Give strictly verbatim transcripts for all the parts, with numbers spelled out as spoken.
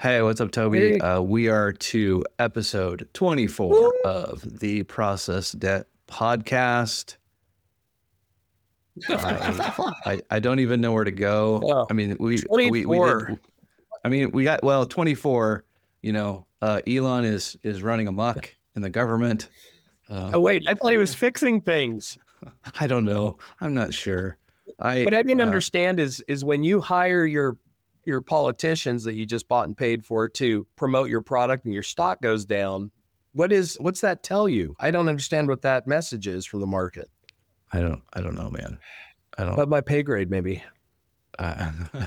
Hey, what's up, Toby? Hey. Uh, we are to episode twenty-four Woo! of the Process Debt Podcast. I, I I don't even know where to go. Oh, I mean, we we we twenty-four. did. I mean, we got well twenty-four. You know, uh, Elon is is running amok in the government. Uh, Oh, wait, I thought he was fixing things. I don't know. I'm not sure. I What I didn't uh, understand is is when you hire your your politicians that you just bought and paid for to promote your product and your stock goes down, what is what's that tell you? I don't understand what that message is from the market. I don't I don't know, man. I don't. But my pay grade, maybe. Uh,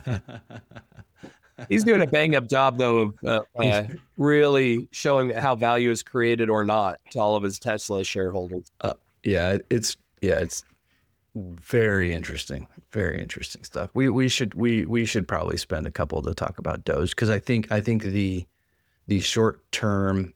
He's doing a bang up job though of uh, uh, really showing how value is created or not to all of his Tesla shareholders. Uh, yeah, it's yeah, it's very interesting, very interesting stuff. We we should we we should probably spend a couple to talk about Doge because I think I think the the short term,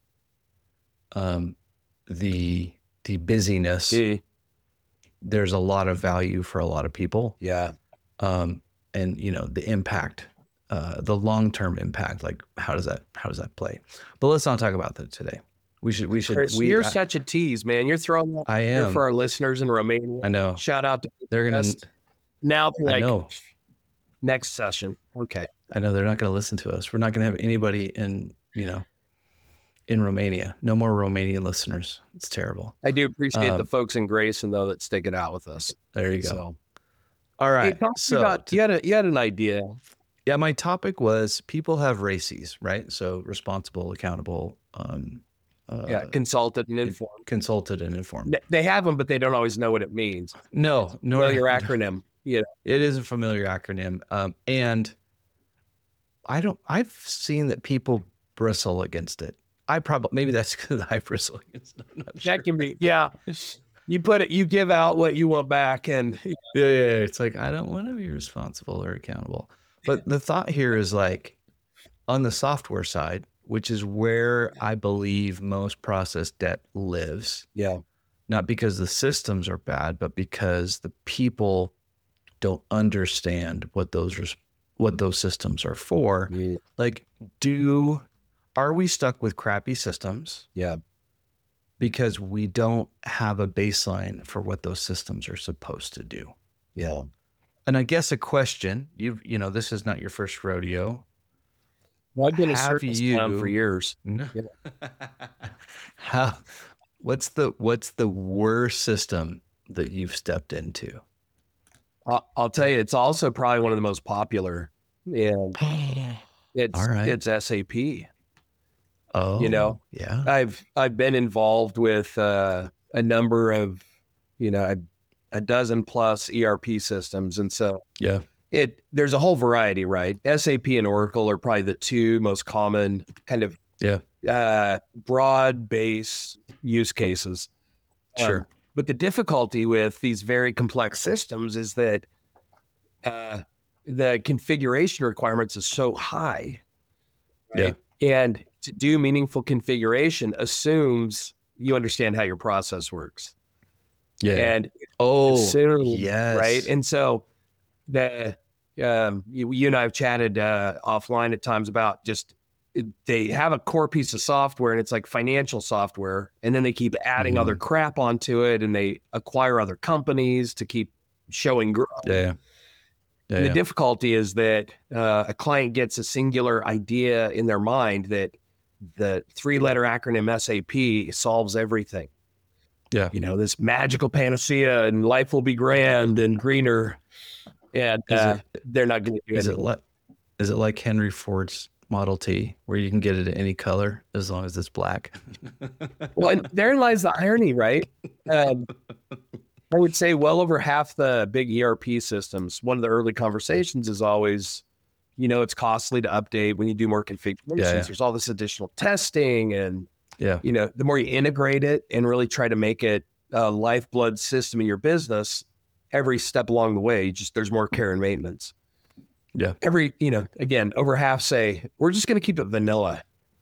um, the the busyness. Yeah. There's a lot of value for a lot of people. Yeah. Um, and you know the impact, uh, the long term impact. Like how does that how does that play? But let's not talk about that today. We should we should. Chris, we, you're I, such a tease, man. You're throwing that I here am. for our listeners in Romania. I know. Shout out to They're gonna. Best. Now, I like know. next session. Okay. I know they're not going to listen to us. We're not going to have anybody in, you know, in Romania. No more Romanian listeners. It's terrible. I do appreciate Um, the folks in Grayson though that stick it out with us. There you go. So, All hey, right. talk to me So about, you had a you had an idea. yeah, my topic was people have RACIs, right? So responsible, accountable, um, uh, Yeah, consulted and informed. consulted and informed. Th- They have them, but they don't always know what it means. No, no, Know your acronym. Yeah. it is a familiar acronym. Um, and I don't, I've seen that people bristle against it. I probably, maybe that's because I bristle against it. I'm not sure. That can be. Yeah. You put it. You give out what you want back, and Yeah, yeah, yeah. It's like, I don't want to be responsible or accountable. But the thought here is like on the software side, which is where I believe most process debt lives, yeah, not because the systems are bad, but because the people don't understand what those res- what those systems are for. yeah, Like, do are we stuck with crappy systems yeah. because we don't have a baseline for what those systems are supposed to do? yeah. And I guess a question, you've, you know, this is not your first rodeo. Well, I've been a Have circus you- clown for years. No. Yeah. How, what's the, what's the worst system that you've stepped into? I'll, I'll tell you, it's also probably one of the most popular. Yeah, it's All right. it's S A P. Oh, You know, yeah. I've I've been involved with uh, a number of, you know, a, a dozen plus E R P systems, and so Yeah. it there's a whole variety, right? S A P and Oracle are probably the two most common kind of Yeah. uh, broad base use cases. Sure. Um, but the difficulty with these very complex systems is that uh, the configuration requirements is so high. Right? And to do meaningful configuration assumes you understand how your process works. Yeah. And oh, assume, yes. right. And so the um, you, you and I have chatted uh, offline at times about just it- they have a core piece of software and it's like financial software, and then they keep adding Mhm. other crap onto it, and they acquire other companies to keep showing growth. Yeah. Yeah. The yeah. difficulty is that uh, a client gets a singular idea in their mind that the three-letter acronym S A P solves everything. Yeah. You know, this magical panacea, and life will be grand and greener. And Is uh, they're not going to do Is it. it like, is it like Henry Ford's Model T where you can get it in any color as long as it's black? Well, and therein lies the irony, right? Um, I would say well over half the big E R P systems, one of the early conversations is always, you know, it's costly to update when you do more configurations. Yeah, yeah. There's all this additional testing, and, Yeah. you know, the more you integrate it and really try to make it a lifeblood system in your business, every step along the way, just there's more care and maintenance. Yeah. Every, you know, again, over half say, we're just going to keep it vanilla.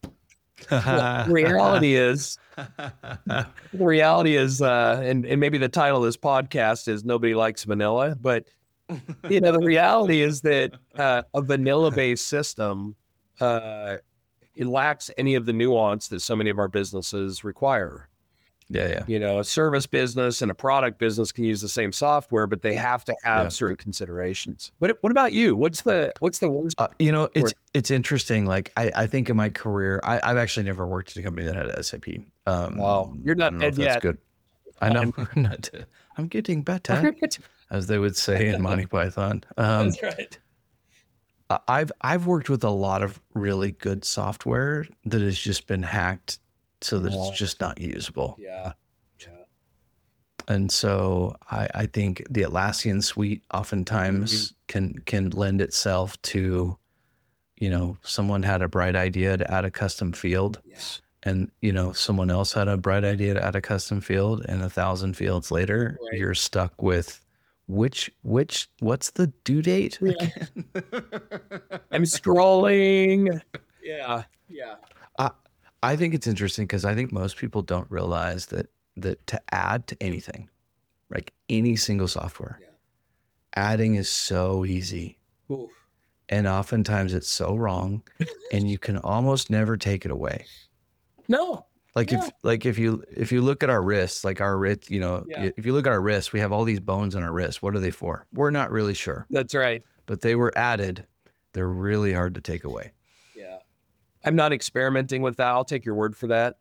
Well, the reality is, the reality is, uh, and, and maybe the title of this podcast is Nobody Likes Vanilla, but, you know, the reality is that uh, a vanilla-based system uh, it lacks any of the nuance that so many of our businesses require. Yeah, yeah. You know, a service business and a product business can use the same software, but they have to have Yeah. certain considerations. What What about you? What's the What's the worst? Uh, you know, it's it's interesting. Like I, I think in my career, I, I've actually never worked at a company that had S A P. Um, Wow, you're not I don't know if dead that's yet. good. I know. I'm not. I'm getting better, as they would say in Monty Python. Um, That's right. I- I've I've worked with a lot of really good software that has just been hacked so that Wow. it's just not usable. Yeah. And so I, I think the Atlassian suite oftentimes Mhm. can can lend itself to, you know, someone had a bright idea to add a custom field, Yes. and you know someone else had a bright idea to add a custom field, and a thousand fields later, Right. you're stuck with which which what's the due date? Yeah. I'm scrolling. Yeah. Yeah. I I think it's interesting because I think most people don't realize that that to add to anything, like any single software, Yeah. adding is so easy. Oof. And oftentimes it's so wrong, and you can almost never take it away. No. Like Yeah. if like if you if you look at our wrists, like our wrist, you know, Yeah. if you look at our wrists, we have all these bones in our wrists. What are they for? We're not really sure, That's right. but they were added. They're really hard to take away. Yeah. I'm not experimenting with that. I'll take your word for that.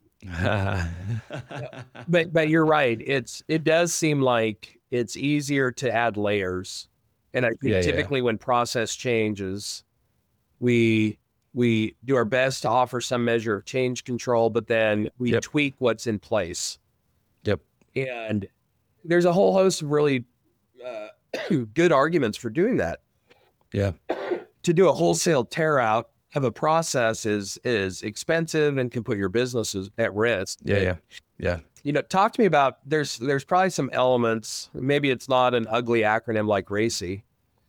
But but you're right. It's it does seem like it's easier to add layers. And I think Yeah, yeah, yeah. typically when process changes, we we do our best to offer some measure of change control, but then we Yep. tweak what's in place. Yep. And there's a whole host of really uh, good arguments for doing that. Yeah. To do a wholesale tear out of a process is is expensive and can put your businesses at risk. Yeah. Yeah. Yeah. You know, talk to me about there's there's probably some elements. Maybe it's not an ugly acronym like RACI,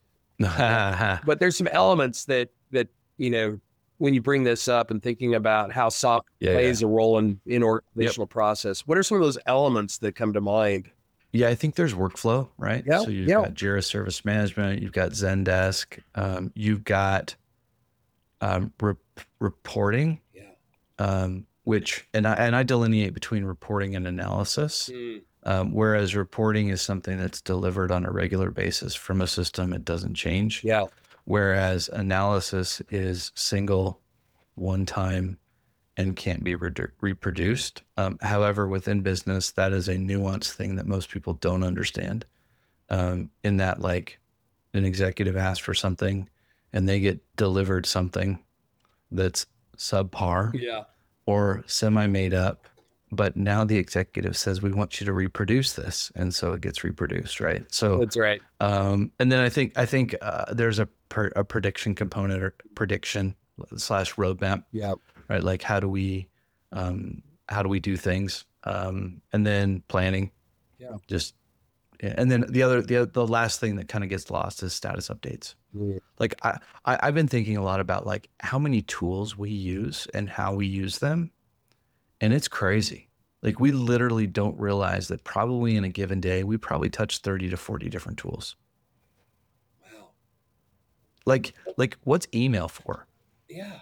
but there's some elements that that you know when you bring this up and thinking about how soft Yeah, plays a role in in organizational process. What are some of those elements that come to mind? Yeah, I think there's workflow, right? Yeah, So you've yeah. got Jira Service Management, you've got Zendesk, um, you've got um, re- reporting, Yeah. um, which and I and I delineate between reporting and analysis. Mm. Um, whereas reporting is something that's delivered on a regular basis from a system, it doesn't change. Yeah. Whereas analysis is single, one time, and can't be re- reproduced. Um, however, within business, that is a nuanced thing that most people don't understand. Um, in that, like, an executive asks for something, and they get delivered something that's subpar Yeah. or semi-made up. But now the executive says, we want you to reproduce this. And so it gets reproduced, right? So, That's right. um, and then I think, I think uh, there's a, per, a prediction component or prediction slash roadmap, Yeah. right? Like how do we, um, how do we do things? Um, and then planning, Yeah. just, and then the other, the, the last thing that kind of gets lost is status updates. Mm. Like I, I, I've been thinking a lot about like how many tools we use and how we use them. And it's crazy. Like we literally don't realize that probably in a given day, we probably touch thirty to forty different tools. Wow. Like, like what's email for? Yeah.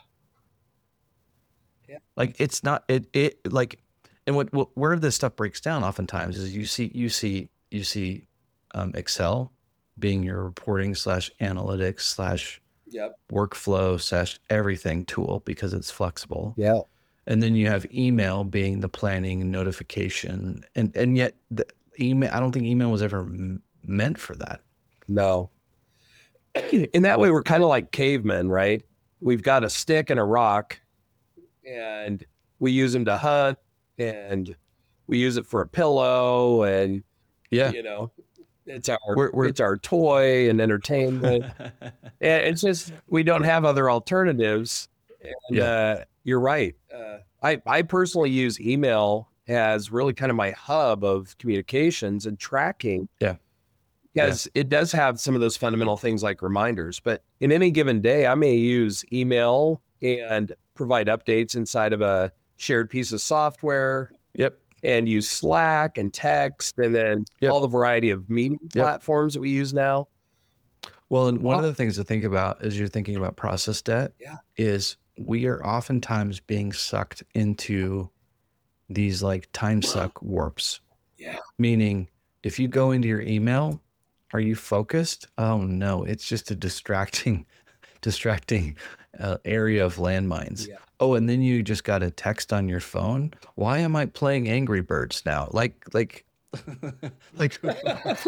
Like it's not, it, it like, and what, what, where this stuff breaks down oftentimes is you see, you see, you see um, Excel being your reporting slash analytics slash Yep. workflow slash everything tool because it's flexible. Yeah. And then you have email being the planning and notification. And, and yet the email, I don't think email was ever m- meant for that. No. In that way, we're kind of like cavemen, right? We've got a stick and a rock, and we use them to hunt, and we use it for a pillow, and Yeah. you know, it's our We're- we're- it's our toy and entertainment. And it's just we don't have other alternatives. And Yeah. uh, you're right. Uh, I I personally use email as really kind of my hub of communications and tracking. Yeah. Because it does have some of those fundamental things like reminders. But in any given day, I may use email and provide updates inside of a shared piece of software Yep. and use Slack and text and then Yep. all the variety of meeting Yep. platforms that we use now. Well, and one of the things to think about as you're thinking about process debt Yeah. is we are oftentimes being sucked into these like time suck warps. Yeah. Meaning, if you go into your email, are you focused? Oh no, it's just a distracting, distracting uh, area of landmines. Yeah. Oh, and then you just got a text on your phone. Why am I playing Angry Birds now? Like, like, like, you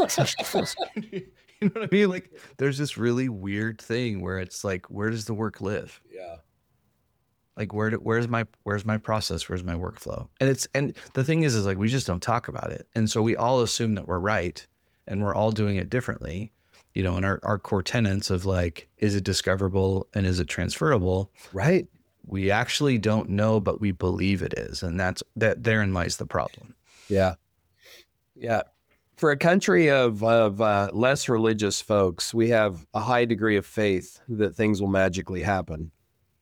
know what I mean? Like, there's this really weird thing where it's like, where does the work live? Yeah. Like, where do, where's my where's my process? Where's my workflow? And it's and the thing is, is like we just don't talk about it, and so we all assume that we're right, and we're all doing it differently. You know, and our, our core tenets of like, is it discoverable and is it transferable? Right. We actually don't know, but we believe it is, and that's that. Therein lies the problem. Yeah. Yeah. For a country of of uh, less religious folks, we have a high degree of faith that things will magically happen.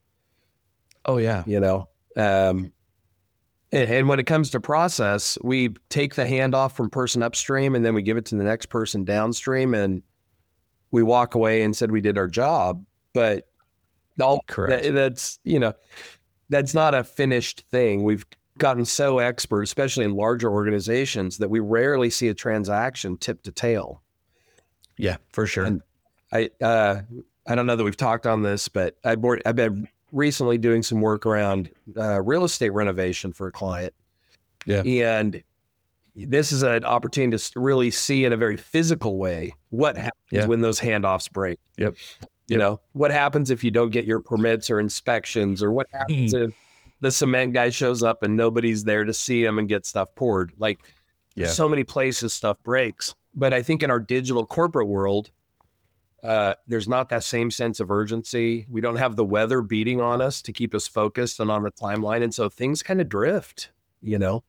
Oh yeah, You know, um, and, and when it comes to process, we take the handoff from person upstream, and then we give it to the next person downstream, and we walk away and said we did our job. But all correct. that, that's you know, that's not a finished thing. We've gotten so expert, especially in larger organizations, that we rarely see a transaction tip to tail. Yeah, for sure. And I uh, I don't know that we've talked on this, but I board, I've been recently doing some work around uh, real estate renovation for a client. Yeah. And this is an opportunity to really see in a very physical way what happens Yeah. when those handoffs break. Yep. You Yep. know, what happens if you don't get your permits or inspections, or what happens if the cement guy shows up and nobody's there to see him and get stuff poured. Like, Yeah. so many places stuff breaks. But I think in our digital corporate world, uh, there's not that same sense of urgency. We don't have the weather beating on us to keep us focused and on the timeline. And so things kind of drift, you know?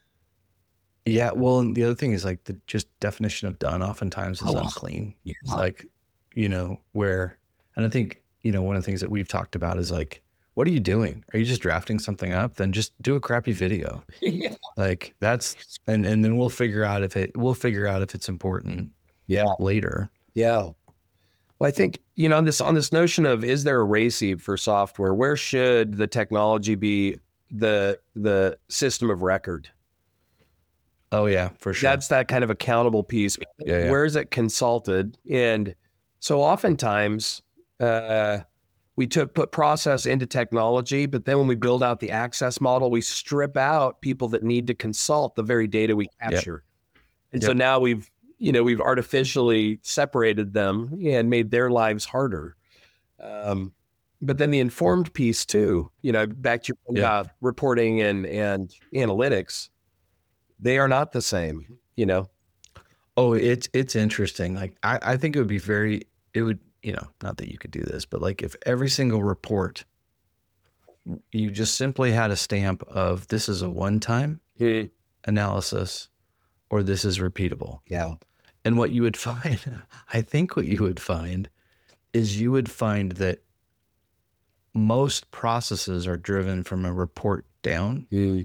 Yeah. Well, and the other thing is like the just definition of done oftentimes is Oh, unclean. yeah. It's like, you know, where, and I think, you know, one of the things that we've talked about is like, what are you doing? Are you just drafting something up? Then just do a crappy video. Yeah. Like that's, and, and then we'll figure out if it, we'll figure out if it's important Yeah. later. Yeah. Well, I think, you know, on this, on this notion of, is there a RACI for software? Where should the technology be the, the system of record? Oh yeah, for sure. That's that kind of accountable piece. Yeah, yeah. Where is it consulted? And so oftentimes, uh, we took put process into technology, but then when we build out the access model, we strip out people that need to consult the very data we capture. And so Yep. now we've, you know, we've artificially separated them and made their lives harder. Um, but then the informed piece too, you know, back to your point Yeah. about reporting and, and analytics, they are not the same, you know? Oh, it's, it's interesting. Like I, I think it would be very, it would, you know, not that you could do this, but like if every single report, you just simply had a stamp of this is a one-time analysis or this is repeatable. Yeah. And what you would find, I think what you would find is you would find that most processes are driven from a report down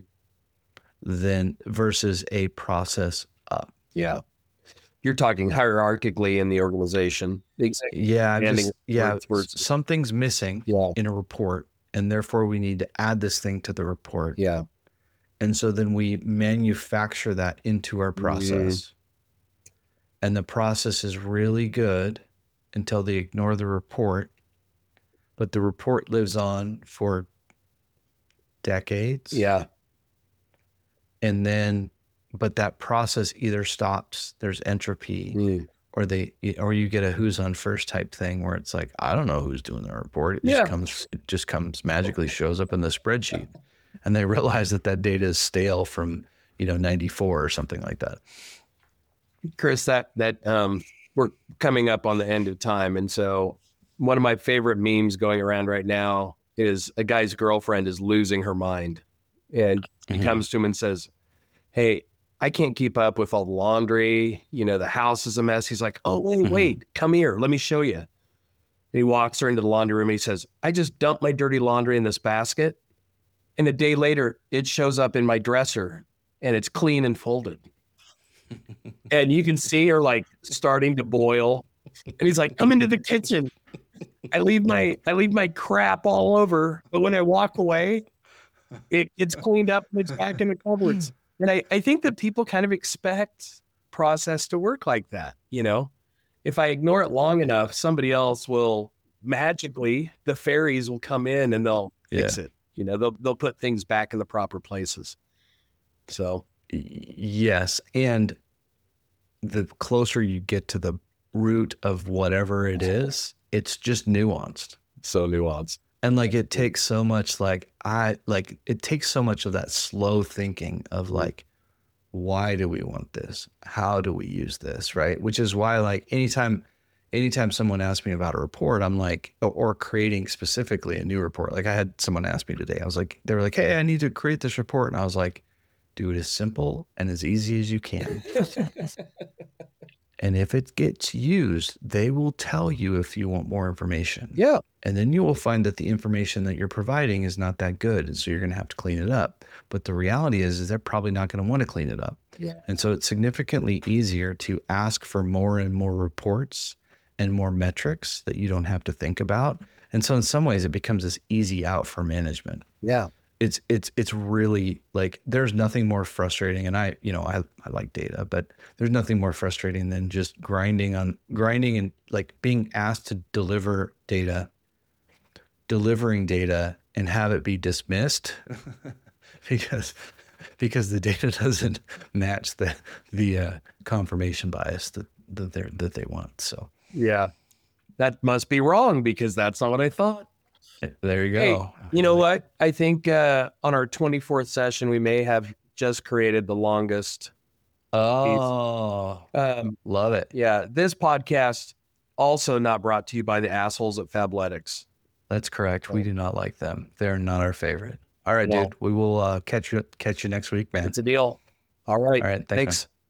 than versus a process up. Yeah. You're talking hierarchically in the organization. Exactly. Yeah, I'm Handing just, yeah, words versus- something's missing Yeah. in a report, and therefore we need to add this thing to the report. Yeah. And so then we manufacture that into our process. And the process is really good until they ignore the report, but the report lives on for decades. Yeah. And then, but that process either stops, there's entropy, Mm. or they, or you get a who's on first type thing where it's like, I don't know who's doing the report. It Yeah. just comes, it just comes magically shows up in the spreadsheet. And they realize that that data is stale from, you know, ninety-four or something like that. Chris, that, that, um, we're coming up on the end of time. And so one of my favorite memes going around right now is a guy's girlfriend is losing her mind. And he Mhm. comes to him and says, "Hey, I can't keep up with all the laundry. You know, the house is a mess." He's like, "Oh, wait, Mhm. wait, come here. Let me show you." And he walks her into the laundry room and he says, "I just dumped my dirty laundry in this basket. And a day later, it shows up in my dresser and it's clean and folded." And you can see her like starting to boil. And he's like, come into the kitchen. I leave my I leave my crap all over, but when I walk away, it gets cleaned up and it's back in the cupboards. And I, I think that people kind of expect process to work like that. You know, if I ignore it long enough, somebody else will magically, the fairies will come in and they'll fix Yeah. it. You know, they'll they'll put things back in the proper places. So Y- Yes. And the closer you get to the root of whatever it is, it's just nuanced. so nuanced. And like it takes so much like I like it takes so much of that slow thinking of like, why do we want this? How do we use this? Right. Which is why like anytime anytime someone asks me about a report, I'm like, or, or creating specifically a new report. Like I had someone ask me today, I was like, they were like, hey, I need to create this report. And I was like, do it as simple and as easy as you can. And if it gets used, they will tell you if you want more information. Yeah. And then you will find that the information that you're providing is not that good. And so you're going to have to clean it up. But the reality is, is they're probably not going to want to clean it up. Yeah. And so it's significantly easier to ask for more and more reports and more metrics that you don't have to think about. And so in some ways it becomes this easy out for management. Yeah. It's, it's, it's really like, there's nothing more frustrating. And I, you know, I, I like data, but there's nothing more frustrating than just grinding on grinding and like being asked to deliver data, delivering data and have it be dismissed because, because the data doesn't match the, the uh, confirmation bias that, that they that they want. So Yeah. That must be wrong because that's not what I thought. there you Hey, go. you know what? I think uh, on our twenty-fourth session, we may have just created the longest. Oh, Um, love it. yeah. This podcast also not brought to you by the assholes at Fabletics. That's correct. We do not like them. They're not our favorite. All right, Well- dude. We will uh, catch you catch you next week, man. It's a deal. All right. All right. Thanks, man. Thanks.